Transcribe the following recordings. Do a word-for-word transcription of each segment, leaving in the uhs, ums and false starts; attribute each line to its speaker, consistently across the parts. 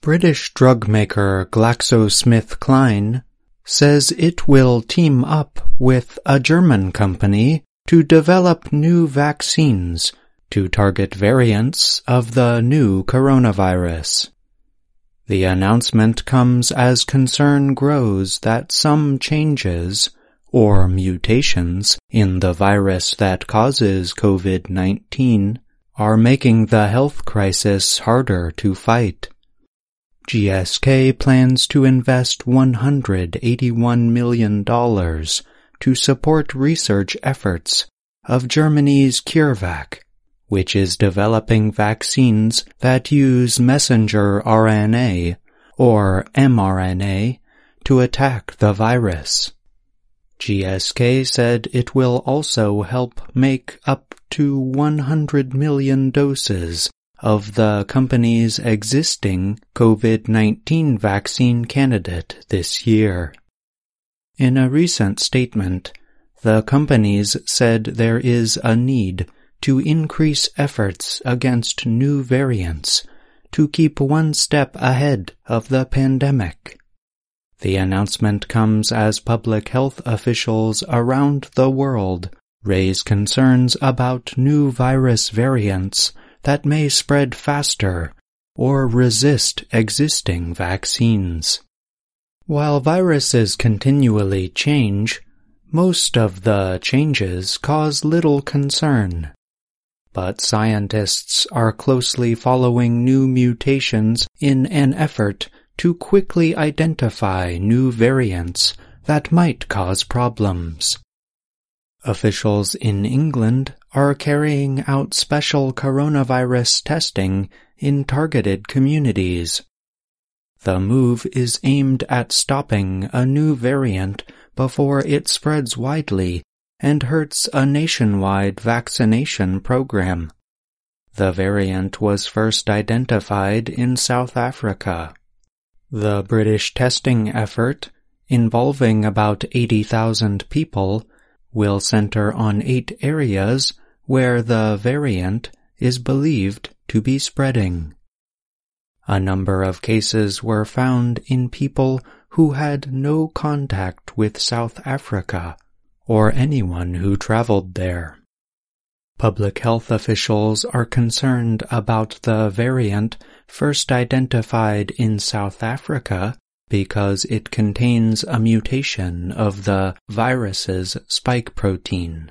Speaker 1: British drug maker GlaxoSmithKline says it will team up with a German company to develop new vaccines to target variants of the new coronavirus. The announcement comes as concern grows that some changes or mutations in the virus that causes COVID nineteen are making the health crisis harder to fight. G S K plans to invest one hundred eighty-one million dollars to support research efforts of Germany's CureVac, which is developing vaccines that use messenger R N A or mRNA to attack the virus. G S K said it will also help make up to one hundred million doses of the company's existing COVID nineteen vaccine candidate this year. In a recent statement, the companies said there is a need to increase efforts against new variants to keep one step ahead of the pandemic. The announcement comes as public health officials around the world raise concerns about new virus variants that may spread faster or resist existing vaccines. While viruses continually change, most of the changes cause little concern. But scientists are closely following new mutations in an effort to quickly identify new variants that might cause problems. Officials in England are carrying out special coronavirus testing in targeted communities. The move is aimed at stopping a new variant before it spreads widely and hurts a nationwide vaccination program. The variant was first identified in South Africa. The British testing effort, involving about eighty thousand people, will center on eight areas where the variant is believed to be spreading. A number of cases were found in people who had no contact with South Africa or anyone who traveled there. Public health officials are concerned about the variant first identified in South Africa because it contains a mutation of the virus's spike protein.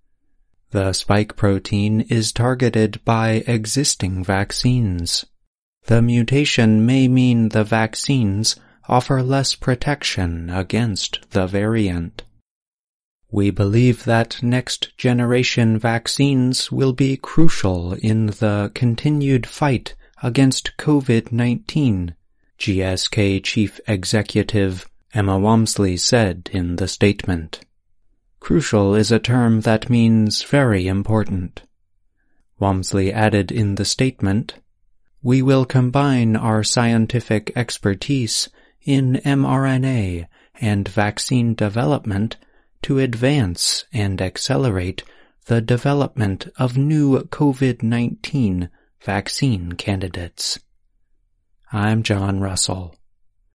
Speaker 1: The spike protein is targeted by existing vaccines. The mutation may mean the vaccines offer less protection against the variant. We believe that next-generation vaccines will be crucial in the continued fight against COVID nineteen, G S K Chief Executive Emma Walmsley said in the statement. Crucial is a term that means very important. Walmsley added in the statement, "We will combine our scientific expertise in mRNA and vaccine development to advance and accelerate the development of new COVID nineteen vaccine candidates." I'm John Russell.